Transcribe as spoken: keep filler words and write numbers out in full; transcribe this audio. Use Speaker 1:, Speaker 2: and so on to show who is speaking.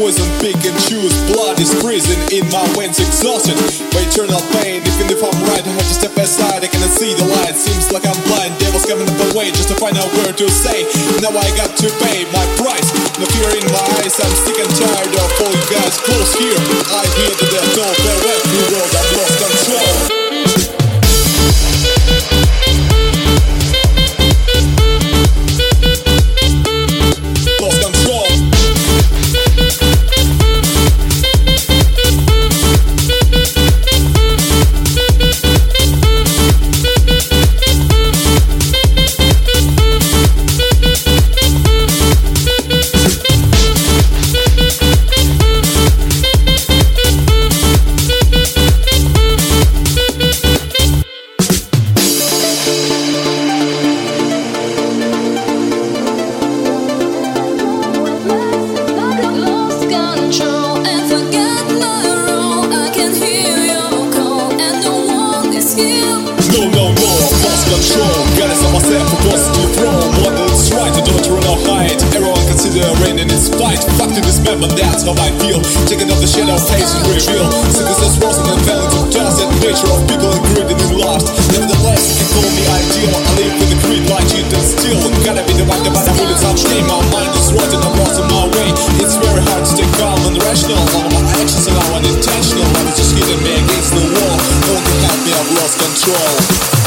Speaker 1: poison, pick and choose. Blood is prison in my veins, exhausted by eternal pain. Even if I'm right, I have to step aside. I cannot see the light, seems like I'm blind. Devil's coming up the way just to find out where to say. Now I got to pay my price. No fear in my eyes, I'm sick and tired of all you guys close here. I hear the death toll, farewell, new world, I've lost control. Fuck to dismember, that's how I feel. Taking off the shadow, face and reveal. Sickness is frozen and fell into dust. And the nature of people are greedy and lost. Nevertheless, you can call me ideal. I live with a creed like cheat and steal. Gotta be the right about the bullets I'm shame. My mind is rotten, I'm lost on my way. It's very hard to stay calm and rational. All of my actions are now unintentional. I was just hitting me against the wall. No one can help me, I've lost control.